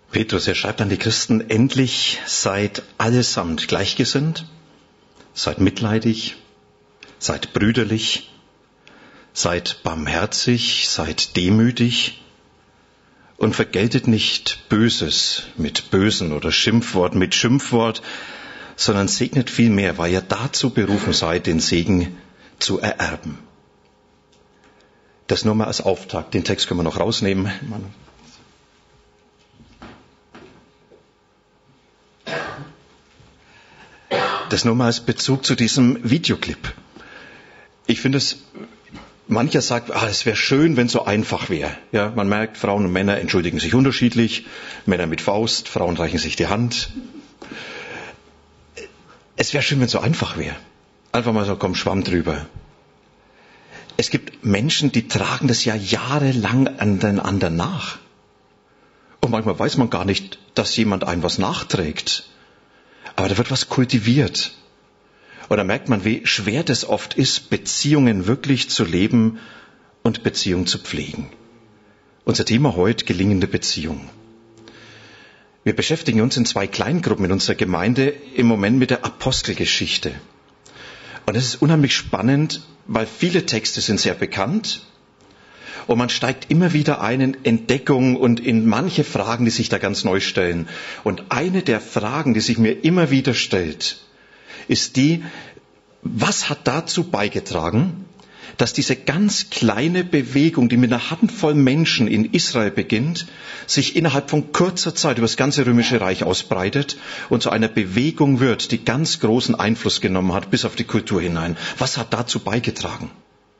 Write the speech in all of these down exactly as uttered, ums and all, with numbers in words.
Petrus, er schreibt an die Christen, endlich seid allesamt gleichgesinnt, seid mitleidig, seid brüderlich, seid barmherzig, seid demütig und vergeltet nicht Böses mit Bösen oder Schimpfwort mit Schimpfwort, sondern segnet vielmehr, weil ihr dazu berufen seid, den Segen zu ererben. Das nur mal als Auftakt. Den Text können wir noch rausnehmen. Das nur mal als Bezug zu diesem Videoclip. Ich finde es, mancher sagt, ah, es wäre schön, wenn es so einfach wäre. Ja, man merkt, Frauen und Männer entschuldigen sich unterschiedlich. Männer mit Faust, Frauen reichen sich die Hand. Es wäre schön, wenn es so einfach wäre. Einfach mal so, komm, Schwamm drüber. Es gibt Menschen, die tragen das ja jahrelang an den anderen nach. Und manchmal weiß man gar nicht, dass jemand einem was nachträgt. Aber da wird was kultiviert. Und da merkt man, wie schwer das oft ist, Beziehungen wirklich zu leben und Beziehungen zu pflegen. Unser Thema heute, gelingende Beziehung. Wir beschäftigen uns in zwei Kleingruppen in unserer Gemeinde im Moment mit der Apostelgeschichte. Und das ist unheimlich spannend, weil viele Texte sind sehr bekannt und man steigt immer wieder ein in Entdeckung und in manche Fragen, die sich da ganz neu stellen. Und eine der Fragen, die sich mir immer wieder stellt, ist die, was hat dazu beigetragen, dass diese ganz kleine Bewegung, die mit einer Handvoll Menschen in Israel beginnt, sich innerhalb von kurzer Zeit über das ganze Römische Reich ausbreitet und zu einer Bewegung wird, die ganz großen Einfluss genommen hat, bis auf die Kultur hinein. Was hat dazu beigetragen?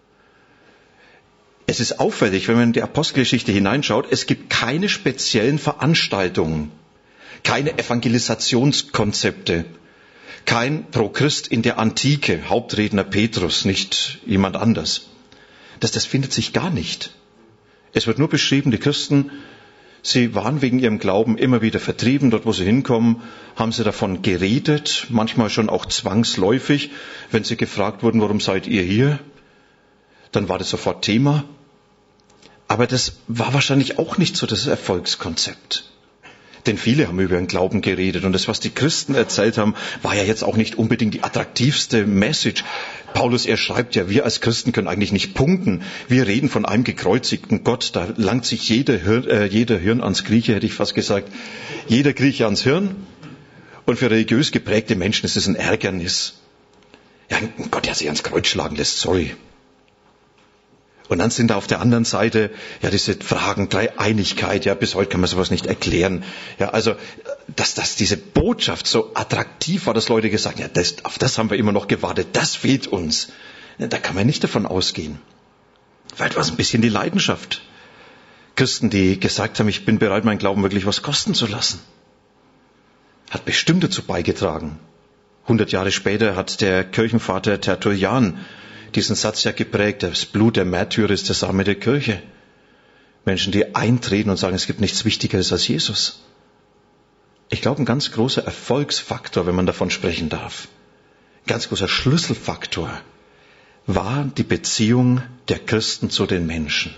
Es ist auffällig, wenn man in die Apostelgeschichte hineinschaut, es gibt keine speziellen Veranstaltungen, keine Evangelisationskonzepte, kein Pro-Christ in der Antike, Hauptredner Petrus, nicht jemand anders. Das, das findet sich gar nicht. Es wird nur beschrieben, die Christen, sie waren wegen ihrem Glauben immer wieder vertrieben. Dort, wo sie hinkommen, haben sie davon geredet, manchmal schon auch zwangsläufig. Wenn sie gefragt wurden, warum seid ihr hier, dann war das sofort Thema. Aber das war wahrscheinlich auch nicht so das Erfolgskonzept. Denn viele haben über ihren Glauben geredet und das, was die Christen erzählt haben, war ja jetzt auch nicht unbedingt die attraktivste Message. Paulus, er schreibt ja, wir als Christen können eigentlich nicht punkten. Wir reden von einem gekreuzigten Gott, da langt sich jeder Hirn, äh, jeder Hirn ans Grieche, hätte ich fast gesagt, jeder Grieche ans Hirn. Und für religiös geprägte Menschen ist es ein Ärgernis. Ja, Gott, der sich ans Kreuz schlagen lässt, sorry. Und dann sind da auf der anderen Seite ja diese Fragen, Dreieinigkeit, ja, bis heute kann man sowas nicht erklären. Ja, also, dass, dass diese Botschaft so attraktiv war, dass Leute gesagt haben, ja, das, auf das haben wir immer noch gewartet, das fehlt uns. Da kann man nicht davon ausgehen. Vielleicht war es ein bisschen die Leidenschaft. Christen, die gesagt haben, ich bin bereit, meinen Glauben wirklich was kosten zu lassen. Hat bestimmt dazu beigetragen. Hundert Jahre später hat der Kirchenvater Tertullian diesen Satz ja geprägt, das Blut der Märtyrer ist der Same der Kirche. Menschen, die eintreten und sagen, es gibt nichts Wichtigeres als Jesus. Ich glaube, ein ganz großer Erfolgsfaktor, wenn man davon sprechen darf, ein ganz großer Schlüsselfaktor war die Beziehung der Christen zu den Menschen.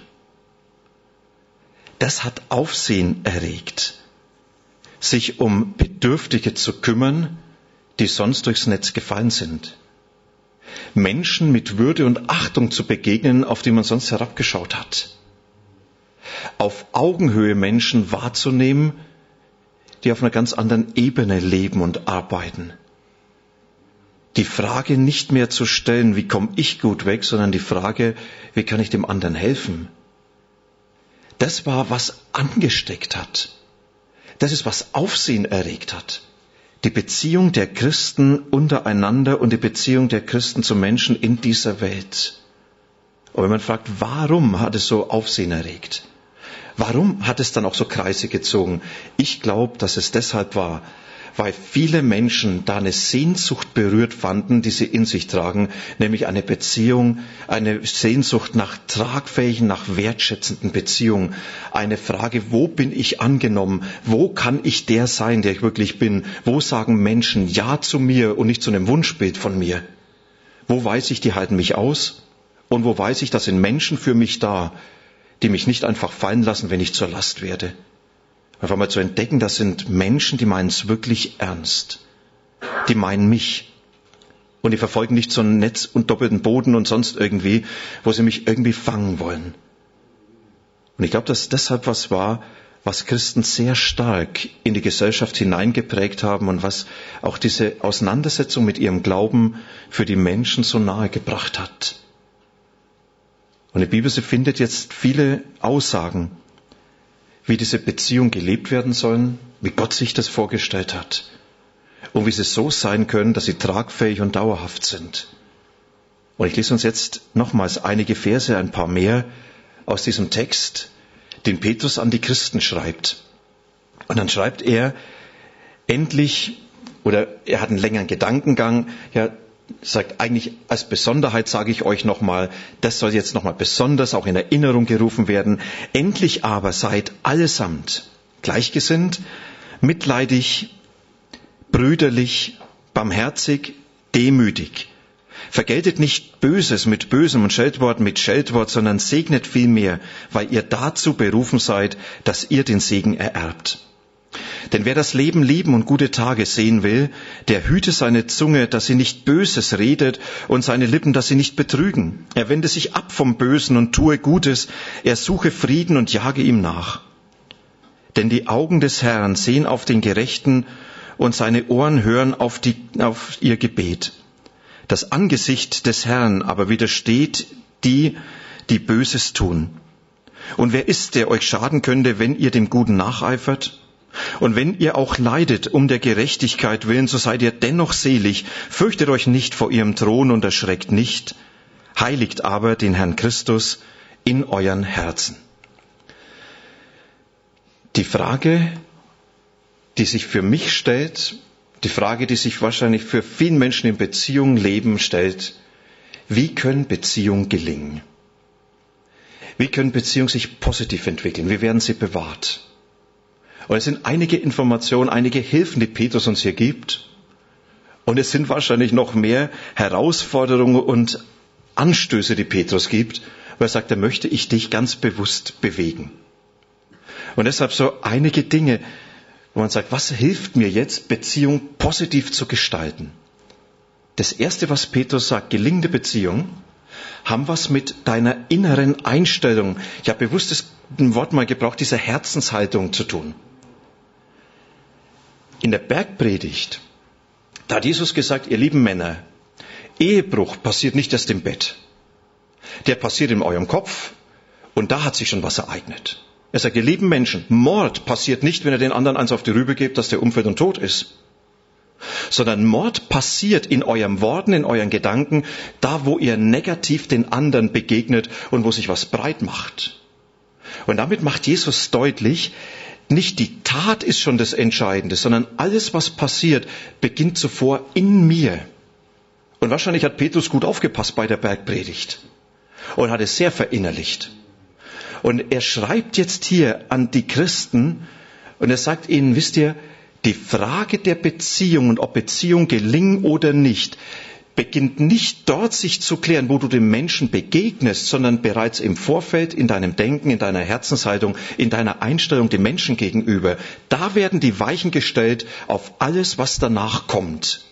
Das hat Aufsehen erregt, sich um Bedürftige zu kümmern, die sonst durchs Netz gefallen sind. Menschen mit Würde und Achtung zu begegnen, auf die man sonst herabgeschaut hat. Auf Augenhöhe Menschen wahrzunehmen, die auf einer ganz anderen Ebene leben und arbeiten. Die Frage nicht mehr zu stellen, wie komme ich gut weg, sondern die Frage, wie kann ich dem anderen helfen? Das war, was angesteckt hat. Das ist, was Aufsehen erregt hat. Die Beziehung der Christen untereinander und die Beziehung der Christen zu Menschen in dieser Welt. Und wenn man fragt, warum hat es so Aufsehen erregt? Warum hat es dann auch so Kreise gezogen? Ich glaube, dass es deshalb war, weil viele Menschen da eine Sehnsucht berührt fanden, die sie in sich tragen, nämlich eine Beziehung, eine Sehnsucht nach tragfähigen, nach wertschätzenden Beziehungen. Eine Frage, wo bin ich angenommen? Wo kann ich der sein, der ich wirklich bin? Wo sagen Menschen Ja zu mir und nicht zu einem Wunschbild von mir? Wo weiß ich, die halten mich aus? Und wo weiß ich, da sind Menschen für mich da, die mich nicht einfach fallen lassen, wenn ich zur Last werde? Einfach mal zu entdecken, das sind Menschen, die meinen es wirklich ernst. Die meinen mich. Und die verfolgen nicht so ein Netz und doppelten Boden und sonst irgendwie, wo sie mich irgendwie fangen wollen. Und ich glaube, dass deshalb was war, was Christen sehr stark in die Gesellschaft hineingeprägt haben und was auch diese Auseinandersetzung mit ihrem Glauben für die Menschen so nahe gebracht hat. Und die Bibel, sie findet jetzt viele Aussagen, wie diese Beziehungen gelebt werden sollen, wie Gott sich das vorgestellt hat und wie sie so sein können, dass sie tragfähig und dauerhaft sind. Und ich lese uns jetzt nochmals einige Verse, ein paar mehr aus diesem Text, den Petrus an die Christen schreibt. Und dann schreibt er endlich, oder er hat einen längeren Gedankengang, ja, sagt eigentlich als Besonderheit sage ich euch nochmal, das soll jetzt nochmal besonders auch in Erinnerung gerufen werden. Endlich aber seid allesamt gleichgesinnt, mitleidig, brüderlich, barmherzig, demütig. Vergeltet nicht Böses mit Bösem und Scheldwort mit Scheldwort, sondern segnet vielmehr, weil ihr dazu berufen seid, dass ihr den Segen ererbt. Denn wer das Leben lieben und gute Tage sehen will, der hüte seine Zunge, dass sie nicht Böses redet, und seine Lippen, dass sie nicht betrügen. Er wende sich ab vom Bösen und tue Gutes. Er suche Frieden und jage ihm nach. Denn die Augen des Herrn sehen auf den Gerechten und seine Ohren hören auf, die, auf ihr Gebet. Das Angesicht des Herrn aber widersteht die, die Böses tun. Und wer ist, der euch schaden könnte, wenn ihr dem Guten nacheifert? Und wenn ihr auch leidet um der Gerechtigkeit willen, so seid ihr dennoch selig. Fürchtet euch nicht vor ihrem Thron und erschreckt nicht. Heiligt aber den Herrn Christus in euren Herzen. Die Frage, die sich für mich stellt, die Frage, die sich wahrscheinlich für viele Menschen in Beziehungen leben, stellt: Wie können Beziehungen gelingen? Wie können Beziehungen sich positiv entwickeln? Wie werden sie bewahrt? Und es sind einige Informationen, einige Hilfen, die Petrus uns hier gibt. Und es sind wahrscheinlich noch mehr Herausforderungen und Anstöße, die Petrus gibt, weil er sagt, er möchte ich dich ganz bewusst bewegen. Und deshalb so einige Dinge, wo man sagt, was hilft mir jetzt, Beziehung positiv zu gestalten? Das Erste, was Petrus sagt, gelingende Beziehungen haben was mit deiner inneren Einstellung, ich habe bewusst das Wort mal gebraucht, dieser Herzenshaltung zu tun. In der Bergpredigt, da hat Jesus gesagt, ihr lieben Männer, Ehebruch passiert nicht erst im Bett. Der passiert in eurem Kopf und da hat sich schon was ereignet. Er sagt, ihr lieben Menschen, Mord passiert nicht, wenn ihr den anderen eins auf die Rübe gebt, dass der umfällt und tot ist. Sondern Mord passiert in euren Worten, in euren Gedanken, da wo ihr negativ den anderen begegnet und wo sich was breit macht. Und damit macht Jesus deutlich, nicht die Tat ist schon das Entscheidende, sondern alles, was passiert, beginnt zuvor in mir. Und wahrscheinlich hat Petrus gut aufgepasst bei der Bergpredigt und hat es sehr verinnerlicht. Und er schreibt jetzt hier an die Christen und er sagt ihnen, wisst ihr, die Frage der Beziehung und ob Beziehung gelingen oder nicht, beginnt nicht dort sich zu klären, wo du dem Menschen begegnest, sondern bereits im Vorfeld, in deinem Denken, in deiner Herzenshaltung, in deiner Einstellung dem Menschen gegenüber. Da werden die Weichen gestellt auf alles, was danach kommt.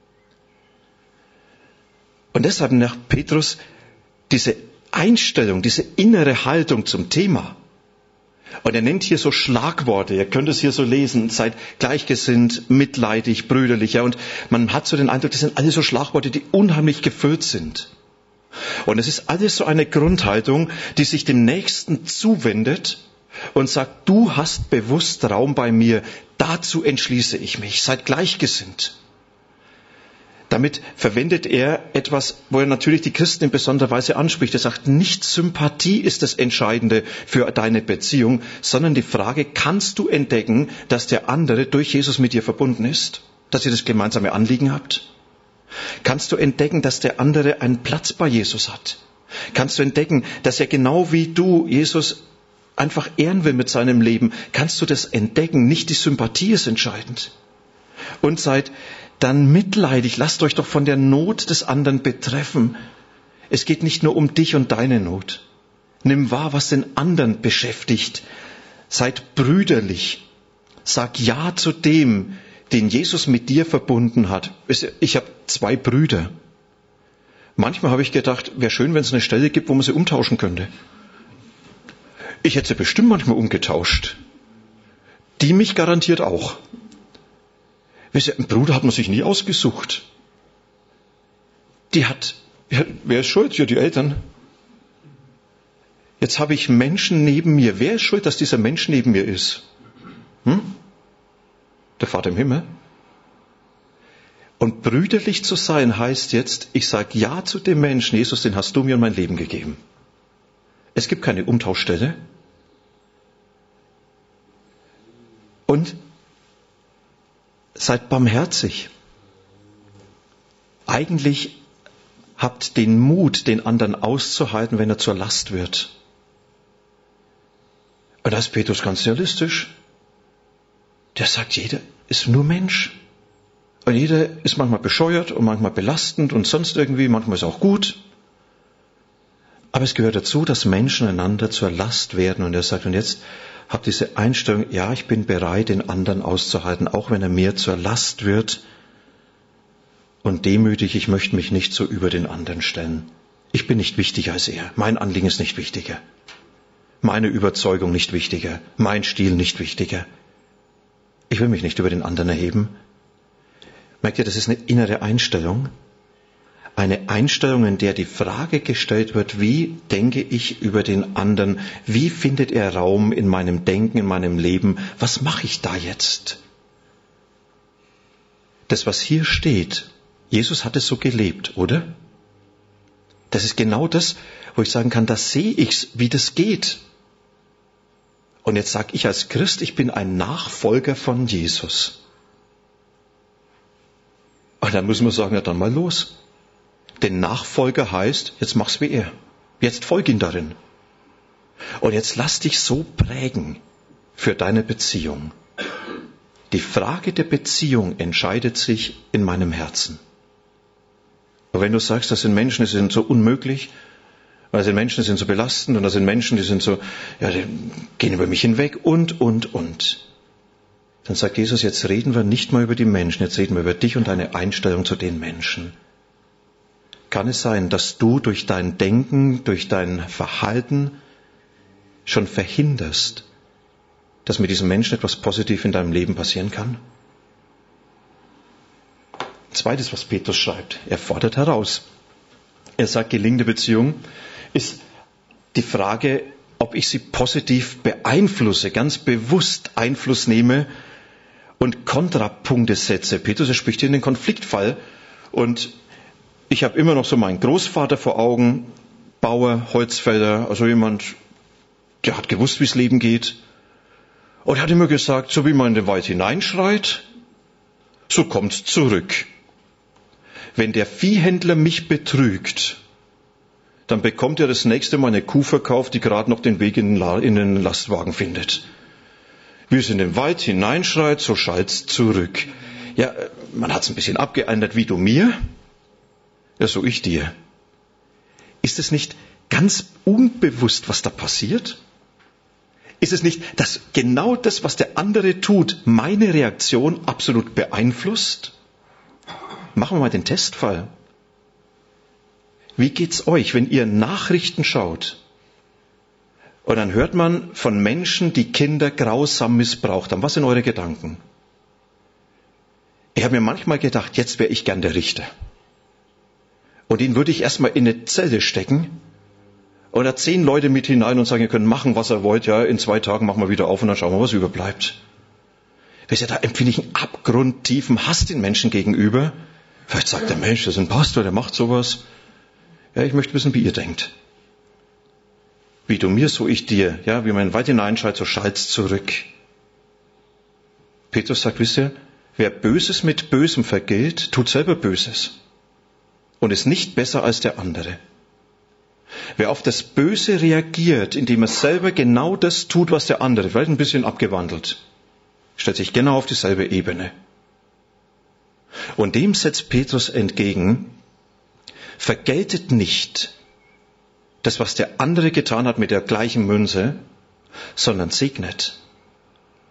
Und deshalb nach Petrus diese Einstellung, diese innere Haltung zum Thema. Und er nennt hier so Schlagworte, ihr könnt es hier so lesen, seid gleichgesinnt, mitleidig, brüderlich. Ja, und man hat so den Eindruck, das sind alles so Schlagworte, die unheimlich gefüllt sind. Und es ist alles so eine Grundhaltung, die sich dem Nächsten zuwendet und sagt, du hast bewusst Raum bei mir, dazu entschließe ich mich, seid gleichgesinnt. Damit verwendet er etwas, wo er natürlich die Christen in besonderer Weise anspricht. Er sagt, nicht Sympathie ist das Entscheidende für deine Beziehung, sondern die Frage, kannst du entdecken, dass der andere durch Jesus mit dir verbunden ist? Dass ihr das gemeinsame Anliegen habt? Kannst du entdecken, dass der andere einen Platz bei Jesus hat? Kannst du entdecken, dass er genau wie du Jesus einfach ehren will mit seinem Leben? Kannst du das entdecken? Nicht die Sympathie ist entscheidend. Und seid dann mitleidig, lasst euch doch von der Not des anderen betreffen. Es geht nicht nur um dich und deine Not. Nimm wahr, was den anderen beschäftigt. Seid brüderlich. Sag Ja zu dem, den Jesus mit dir verbunden hat. Ich habe zwei Brüder. Manchmal habe ich gedacht, wäre schön, wenn es eine Stelle gibt, wo man sie umtauschen könnte. Ich hätte sie bestimmt manchmal umgetauscht. Die mich garantiert auch. Wisst ihr, einen Bruder hat man sich nie ausgesucht. Die hat, ja, wer ist schuld? Ja, die Eltern. Jetzt habe ich Menschen neben mir. Wer ist schuld, dass dieser Mensch neben mir ist? Hm? Der Vater im Himmel. Und brüderlich zu sein heißt jetzt, ich sage Ja zu dem Menschen, Jesus, den hast du mir in mein Leben gegeben. Es gibt keine Umtauschstelle. Und seid barmherzig. Eigentlich habt den Mut, den anderen auszuhalten, wenn er zur Last wird. Und da ist Petrus ganz realistisch. Der sagt, jeder ist nur Mensch. Und jeder ist manchmal bescheuert und manchmal belastend und sonst irgendwie, manchmal ist auch gut. Aber es gehört dazu, dass Menschen einander zur Last werden. Und er sagt, und jetzt habt diese Einstellung, ja, ich bin bereit, den anderen auszuhalten, auch wenn er mir zur Last wird. Und demütig, ich möchte mich nicht so über den anderen stellen. Ich bin nicht wichtiger als er. Mein Anliegen ist nicht wichtiger. Meine Überzeugung nicht wichtiger. Mein Stil nicht wichtiger. Ich will mich nicht über den anderen erheben. Merkt ihr, das ist eine innere Einstellung. Eine Einstellung, in der die Frage gestellt wird, wie denke ich über den anderen? Wie findet er Raum in meinem Denken, in meinem Leben? Was mache ich da jetzt? Das, was hier steht, Jesus hat es so gelebt, oder? Das ist genau das, wo ich sagen kann, da sehe ich's, wie das geht. Und jetzt sage ich als Christ, ich bin ein Nachfolger von Jesus. Und dann muss man sagen, ja dann mal los. Denn Nachfolger heißt, jetzt mach's wie er. Jetzt folg ihn darin. Und jetzt lass dich so prägen für deine Beziehung. Die Frage der Beziehung entscheidet sich in meinem Herzen. Und wenn du sagst, das sind Menschen, die sind so unmöglich, das sind Menschen, die sind so belastend und das sind Menschen, die sind so, ja, die gehen über mich hinweg und, und, und. Dann sagt Jesus, jetzt reden wir nicht mal über die Menschen, jetzt reden wir über dich und deine Einstellung zu den Menschen. Kann es sein, dass du durch dein Denken, durch dein Verhalten schon verhinderst, dass mit diesem Menschen etwas positiv in deinem Leben passieren kann? Zweites, was Petrus schreibt, er fordert heraus. Er sagt, gelingende Beziehung ist die Frage, ob ich sie positiv beeinflusse, ganz bewusst Einfluss nehme und Kontrapunkte setze. Petrus, er spricht hier in den Konfliktfall und ich habe immer noch so meinen Großvater vor Augen, Bauer, Holzfäller, also jemand, der hat gewusst, wie es Leben geht. Und er hat immer gesagt, so wie man in den Wald hineinschreit, so kommt's zurück. Wenn der Viehhändler mich betrügt, dann bekommt er das nächste Mal eine Kuh verkauft, die gerade noch den Weg in den, La- in den Lastwagen findet. Wie es in den Wald hineinschreit, so schallt's zurück. Ja, man hat's ein bisschen abgeändert, wie du mir, ja, so ich dir. Ist es nicht ganz unbewusst, was da passiert? Ist es nicht, dass genau das, was der andere tut, meine Reaktion absolut beeinflusst? Machen wir mal den Testfall. Wie geht's euch, wenn ihr Nachrichten schaut und dann hört man von Menschen, die Kinder grausam missbraucht haben? Was sind eure Gedanken? Ich habe mir manchmal gedacht, jetzt wäre ich gern der Richter. Und ihn würde ich erstmal in eine Zelle stecken und da zehn Leute mit hinein und sagen, ihr könnt machen, was ihr wollt, ja, in zwei Tagen machen wir wieder auf und dann schauen wir, was überbleibt. Wisst ihr, da empfinde ich einen abgrundtiefen Hass den Menschen gegenüber. Vielleicht sagt der Mensch, das ist ein Pastor, der macht sowas. Ja, ich möchte wissen, wie ihr denkt. Wie du mir, so ich dir. Ja, wie man weit hineinschaltet, so schallt's zurück. Petrus sagt, wisst ihr, wer Böses mit Bösem vergilt, tut selber Böses. Und ist nicht besser als der andere. Wer auf das Böse reagiert, indem er selber genau das tut, was der andere, vielleicht ein bisschen abgewandelt, stellt sich genau auf dieselbe Ebene. Und dem setzt Petrus entgegen, vergeltet nicht das, was der andere getan hat mit der gleichen Münze, sondern segnet.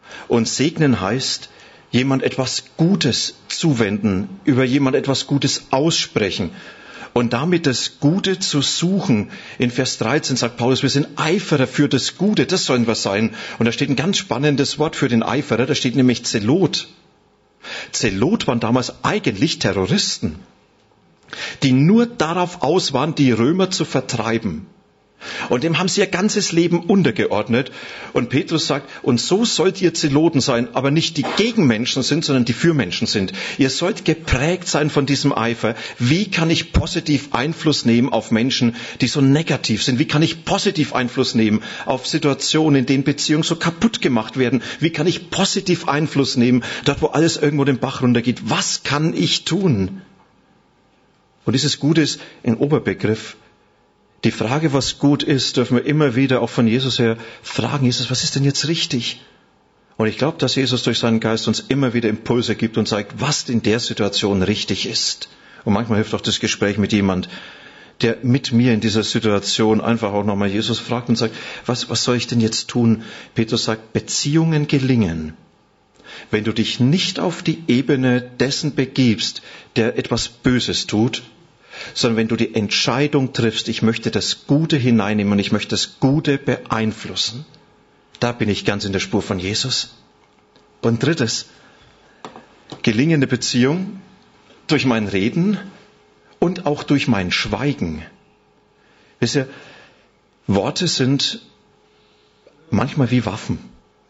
Und segnen heißt, jemand etwas Gutes zuwenden, über jemand etwas Gutes aussprechen. Und damit das Gute zu suchen. In Vers dreizehn sagt Paulus, wir sind Eiferer für das Gute, das sollen wir sein. Und da steht ein ganz spannendes Wort für den Eiferer, da steht nämlich Zelot. Zelot waren damals eigentlich Terroristen, die nur darauf aus waren, die Römer zu vertreiben. Und dem haben sie ihr ganzes Leben untergeordnet. Und Petrus sagt, und so sollt ihr Zeloten sein, aber nicht die gegen Menschen sind, sondern die für Menschen sind. Ihr sollt geprägt sein von diesem Eifer. Wie kann ich positiv Einfluss nehmen auf Menschen, die so negativ sind? Wie kann ich positiv Einfluss nehmen auf Situationen, in denen Beziehungen so kaputt gemacht werden? Wie kann ich positiv Einfluss nehmen, dort wo alles irgendwo den Bach runtergeht? Was kann ich tun? Und dieses Gute ist ein Oberbegriff. Die Frage, was gut ist, dürfen wir immer wieder auch von Jesus her fragen, Jesus, was ist denn jetzt richtig? Und ich glaube, dass Jesus durch seinen Geist uns immer wieder Impulse gibt und zeigt, was in der Situation richtig ist. Und manchmal hilft auch das Gespräch mit jemand, der mit mir in dieser Situation einfach auch nochmal Jesus fragt und sagt, was, was soll ich denn jetzt tun? Petrus sagt, Beziehungen gelingen, wenn du dich nicht auf die Ebene dessen begibst, der etwas Böses tut, sondern wenn du die Entscheidung triffst, ich möchte das Gute hineinnehmen und ich möchte das Gute beeinflussen. Da bin ich ganz in der Spur von Jesus. Und drittes, gelingende Beziehung durch mein Reden und auch durch mein Schweigen. Wisst ihr, Worte sind manchmal wie Waffen.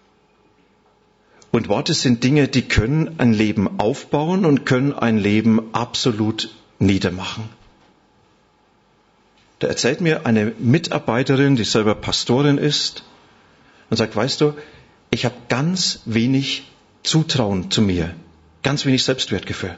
Und Worte sind Dinge, die können ein Leben aufbauen und können ein Leben absolut niedermachen. Da erzählt mir eine Mitarbeiterin, die selber Pastorin ist, und sagt, weißt du, ich habe ganz wenig Zutrauen zu mir, ganz wenig Selbstwertgefühl.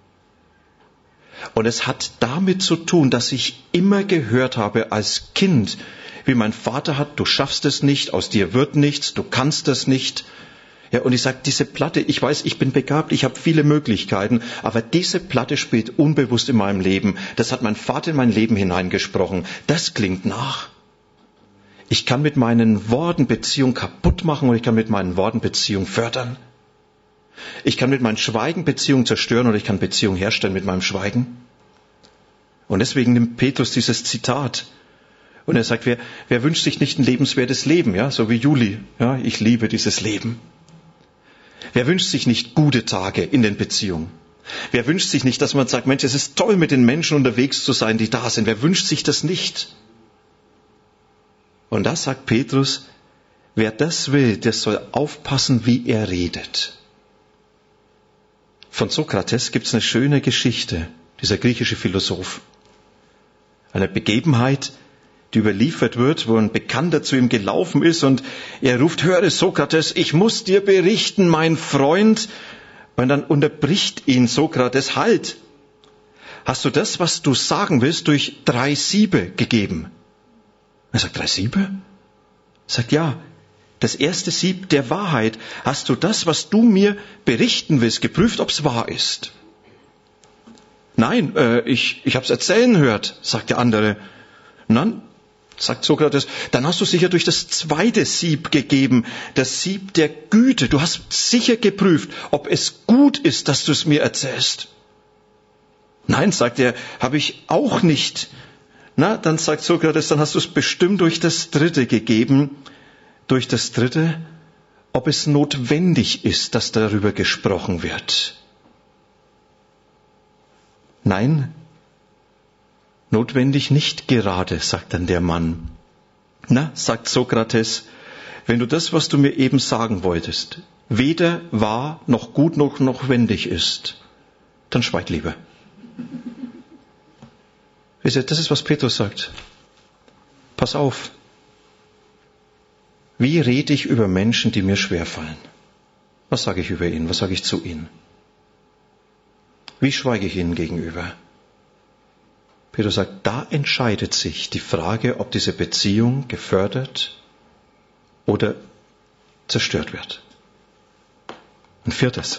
Und es hat damit zu tun, dass ich immer gehört habe als Kind, wie mein Vater hat, du schaffst es nicht, aus dir wird nichts, du kannst es nicht. Ja, und ich sage, diese Platte, ich weiß, ich bin begabt, ich habe viele Möglichkeiten, aber diese Platte spielt unbewusst in meinem Leben. Das hat mein Vater in mein Leben hineingesprochen. Das klingt nach. Ich kann mit meinen Worten Beziehung kaputt machen und ich kann mit meinen Worten Beziehung fördern. Ich kann mit meinem Schweigen Beziehung zerstören oder ich kann Beziehung herstellen mit meinem Schweigen. Und deswegen nimmt Petrus dieses Zitat. Und er sagt, wer, wer wünscht sich nicht ein lebenswertes Leben, ja, so wie Juli. Ja, ich liebe dieses Leben. Wer wünscht sich nicht gute Tage in den Beziehungen? Wer wünscht sich nicht, dass man sagt, Mensch, es ist toll, mit den Menschen unterwegs zu sein, die da sind. Wer wünscht sich das nicht? Und da sagt Petrus, wer das will, der soll aufpassen, wie er redet. Von Sokrates gibt es eine schöne Geschichte, dieser griechische Philosoph. Eine Begebenheit, die überliefert wird, wo ein Bekannter zu ihm gelaufen ist und er ruft, höre Sokrates, ich muss dir berichten, mein Freund. Und dann unterbricht ihn Sokrates, halt, hast du das, was du sagen willst, durch drei Siebe gegeben? Er sagt, drei Siebe? Er sagt, ja, das erste Sieb der Wahrheit. Hast du das, was du mir berichten willst, geprüft, ob es wahr ist? Nein, äh, ich, ich habe es erzählen gehört, sagt der andere. Und dann sagt Sokrates, dann hast du sicher durch das zweite Sieb gegeben, das Sieb der Güte. Du hast sicher geprüft, ob es gut ist, dass du es mir erzählst. Nein, sagt er, habe ich auch nicht. Na, dann sagt Sokrates, dann hast du es bestimmt durch das dritte gegeben. Durch das dritte, ob es notwendig ist, dass darüber gesprochen wird. Nein, notwendig nicht gerade, sagt dann der Mann. Na, sagt Sokrates, wenn du das, was du mir eben sagen wolltest, weder wahr noch gut noch notwendig ist, dann schweig lieber. Das ist, was Petrus sagt. Pass auf. Wie rede ich über Menschen, die mir schwerfallen? Was sage ich über ihn? Was sage ich zu ihnen? Wie schweige ich ihnen gegenüber? Petrus sagt, da entscheidet sich die Frage, ob diese Beziehung gefördert oder zerstört wird. Und viertes,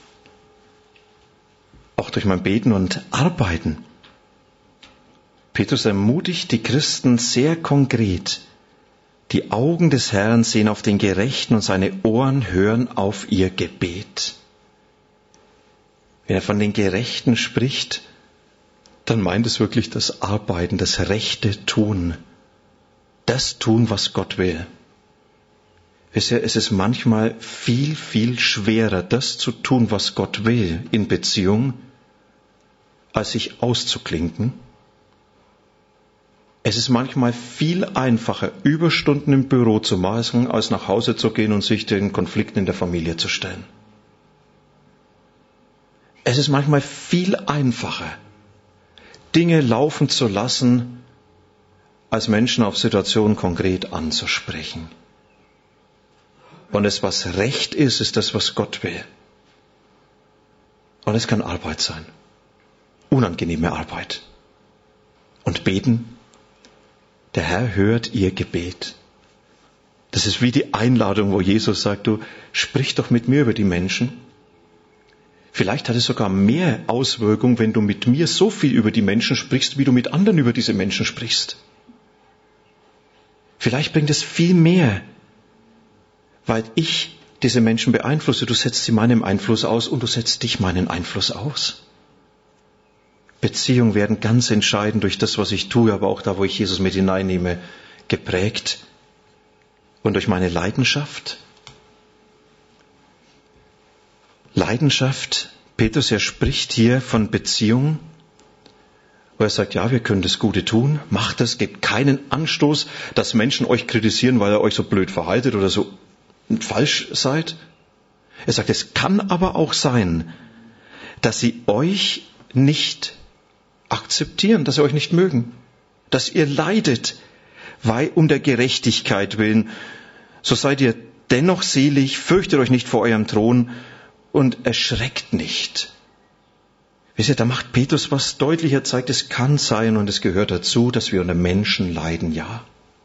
auch durch mein Beten und Arbeiten. Petrus ermutigt die Christen sehr konkret, Die Augen des Herrn sehen auf den Gerechten und seine Ohren hören auf ihr Gebet. Wenn er von den Gerechten spricht, dann meint es wirklich das Arbeiten, das rechte Tun. Das tun, was Gott will. Wisst ihr, es ist manchmal viel, viel schwerer, das zu tun, was Gott will in Beziehung, als sich auszuklinken. Es ist manchmal viel einfacher, Überstunden im Büro zu machen, als nach Hause zu gehen und sich den Konflikten in der Familie zu stellen. Es ist manchmal viel einfacher, Dinge laufen zu lassen, als Menschen auf Situationen konkret anzusprechen. Und es, was Recht ist, ist das, was Gott will. Und es kann Arbeit sein. Unangenehme Arbeit. Und beten, der Herr hört ihr Gebet. Das ist wie die Einladung, wo Jesus sagt, du sprich doch mit mir über die Menschen. Vielleicht hat es sogar mehr Auswirkung, wenn du mit mir so viel über die Menschen sprichst, wie du mit anderen über diese Menschen sprichst. Vielleicht bringt es viel mehr, weil ich diese Menschen beeinflusse. Du setzt sie meinem Einfluss aus und du setzt dich meinen Einfluss aus. Beziehungen werden ganz entscheidend durch das, was ich tue, aber auch da, wo ich Jesus mit hineinnehme, geprägt. Und durch meine Leidenschaft. Leidenschaft, Petrus, er spricht hier von Beziehung, wo er sagt, ja, wir können das Gute tun, macht das, gebt keinen Anstoß, dass Menschen euch kritisieren, weil ihr euch so blöd verhaltet oder so falsch seid. Er sagt, es kann aber auch sein, dass sie euch nicht akzeptieren, dass sie euch nicht mögen, dass ihr leidet, weil um der Gerechtigkeit willen, so seid ihr dennoch selig, fürchtet euch nicht vor eurem Thron und erschreckt nicht. Wisst ihr, da macht Petrus was deutlicher, zeigt, es kann sein und es gehört dazu, dass wir unter Menschen leiden, ja.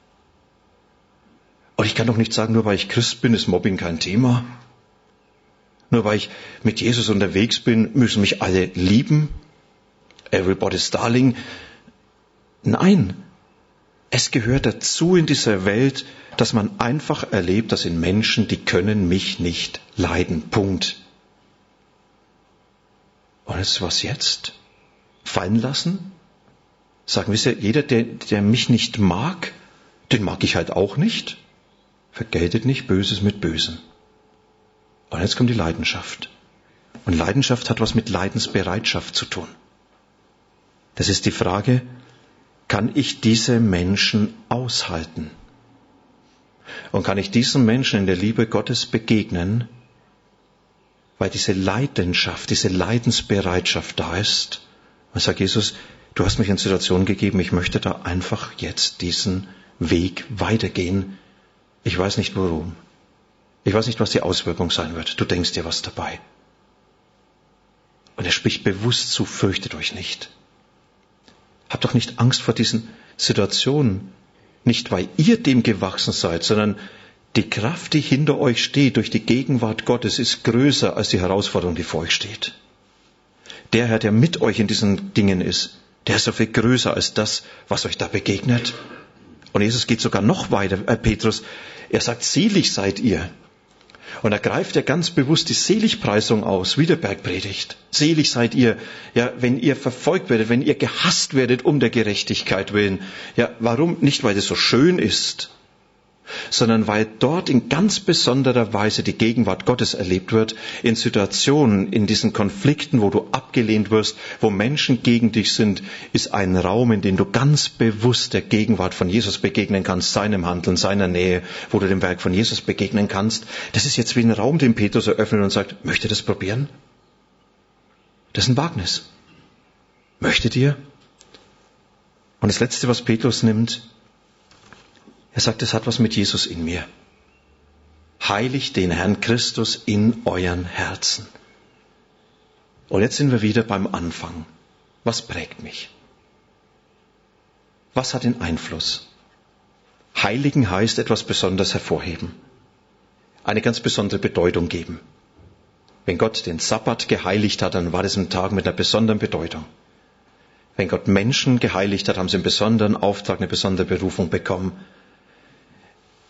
Und ich kann doch nicht sagen, nur weil ich Christ bin, ist Mobbing kein Thema. Nur weil ich mit Jesus unterwegs bin, müssen mich alle lieben. Everybody's darling. Nein, es gehört dazu in dieser Welt, dass man einfach erlebt, dass in Menschen, die können mich nicht leiden. Punkt. Und jetzt, was jetzt? Fallen lassen? Sagen, wisst ihr, jeder, der, der mich nicht mag, den mag ich halt auch nicht. Vergeltet nicht Böses mit Bösem. Und jetzt kommt die Leidenschaft. Und Leidenschaft hat was mit Leidensbereitschaft zu tun. Das ist die Frage, kann ich diese Menschen aushalten? Und kann ich diesen Menschen in der Liebe Gottes begegnen, weil diese Leidenschaft, diese Leidensbereitschaft da ist? Und sagt Jesus, du hast mich in Situationen gegeben, ich möchte da einfach jetzt diesen Weg weitergehen. Ich weiß nicht warum. Ich weiß nicht, was die Auswirkung sein wird. Du denkst dir was dabei. Und er spricht bewusst zu, fürchtet euch nicht. Habt doch nicht Angst vor diesen Situationen. Nicht, weil ihr dem gewachsen seid, sondern die Kraft, die hinter euch steht, durch die Gegenwart Gottes, ist größer als die Herausforderung, die vor euch steht. Der Herr, der mit euch in diesen Dingen ist, der ist so viel größer als das, was euch da begegnet. Und Jesus geht sogar noch weiter, äh, Petrus. Er sagt, selig seid ihr. Und da greift er ganz bewusst die Seligpreisung aus, wie der Bergpredigt. Selig seid ihr, ja, wenn ihr verfolgt werdet, wenn ihr gehasst werdet um der Gerechtigkeit willen. Ja, warum? Nicht, weil es so schön ist, sondern weil dort in ganz besonderer Weise die Gegenwart Gottes erlebt wird, in Situationen, in diesen Konflikten, wo du abgelehnt wirst, wo Menschen gegen dich sind, ist ein Raum, in dem du ganz bewusst der Gegenwart von Jesus begegnen kannst, seinem Handeln, seiner Nähe, wo du dem Werk von Jesus begegnen kannst. Das ist jetzt wie ein Raum, den Petrus eröffnet und sagt, möchtet ihr das probieren? Das ist ein Wagnis. Möchtet ihr? Und das Letzte, was Petrus nimmt, er sagt, es hat was mit Jesus in mir. Heiligt den Herrn Christus in euren Herzen. Und jetzt sind wir wieder beim Anfang. Was prägt mich? Was hat den Einfluss? Heiligen heißt etwas Besonderes hervorheben. Eine ganz besondere Bedeutung geben. Wenn Gott den Sabbat geheiligt hat, dann war das ein Tag mit einer besonderen Bedeutung. Wenn Gott Menschen geheiligt hat, haben sie einen besonderen Auftrag, eine besondere Berufung bekommen.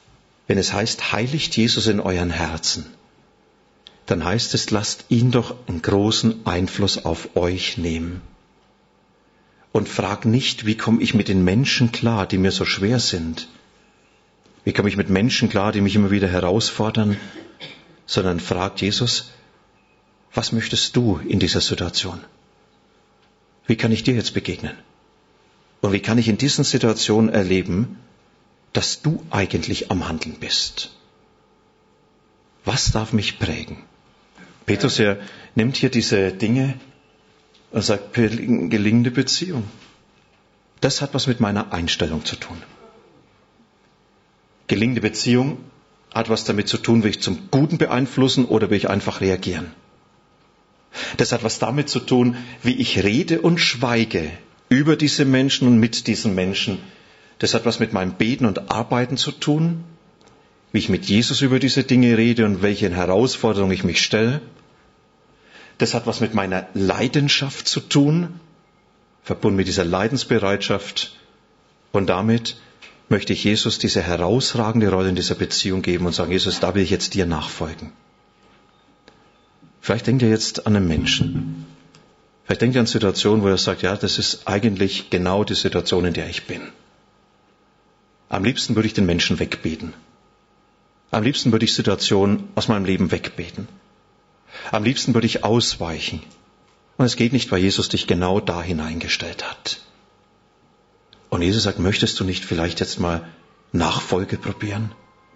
wenn es heißt, heiligt Jesus in euren Herzen, dann heißt es, lasst ihn doch einen großen Einfluss auf euch nehmen. Und frag nicht, wie komme ich mit den Menschen klar, die mir so schwer sind. Wie komme ich mit Menschen klar, die mich immer wieder herausfordern, sondern fragt Jesus, was möchtest du in dieser Situation? Wie kann ich dir jetzt begegnen? Und wie kann ich in diesen Situationen erleben, dass du eigentlich am Handeln bist? Was darf mich prägen? Petrus, er nimmt hier diese Dinge und sagt, gelingende Beziehung. Das hat was mit meiner Einstellung zu tun. Gelingende Beziehung hat was damit zu tun, will ich zum Guten beeinflussen oder will ich einfach reagieren. Das hat was damit zu tun, wie ich rede und schweige über diese Menschen und mit diesen Menschen. Das hat was mit meinem Beten und Arbeiten zu tun, wie ich mit Jesus über diese Dinge rede und welche Herausforderungen ich mich stelle. Das hat was mit meiner Leidenschaft zu tun, verbunden mit dieser Leidensbereitschaft. Und damit möchte ich Jesus diese herausragende Rolle in dieser Beziehung geben und sagen, Jesus, da will ich jetzt dir nachfolgen. Vielleicht denkt ihr jetzt an einen Menschen. Vielleicht denkt ihr an Situationen, wo er sagt, ja, das ist eigentlich genau die Situation, in der ich bin. Am liebsten würde ich den Menschen wegbeten. Am liebsten würde ich Situationen aus meinem Leben wegbeten. Am liebsten würde ich ausweichen. Und es geht nicht, weil Jesus dich genau da hineingestellt hat. Und Jesus sagt, möchtest du nicht vielleicht jetzt mal Nachfolge probieren?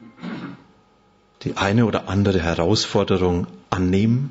Die eine oder andere Herausforderung annehmen?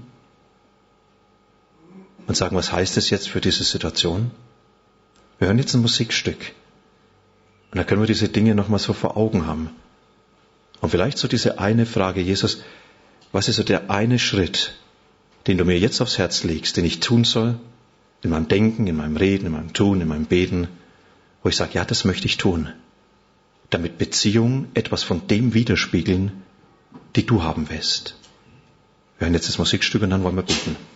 Und sagen, was heißt es jetzt für diese Situation? Wir hören jetzt ein Musikstück. Und da können wir diese Dinge nochmal so vor Augen haben. Und vielleicht so diese eine Frage, Jesus, was ist so der eine Schritt, den du mir jetzt aufs Herz legst, den ich tun soll, in meinem Denken, in meinem Reden, in meinem Tun, in meinem Beten, wo ich sage, ja, das möchte ich tun, damit Beziehungen etwas von dem widerspiegeln, die du haben willst. Wir hören jetzt das Musikstück und dann wollen wir beten.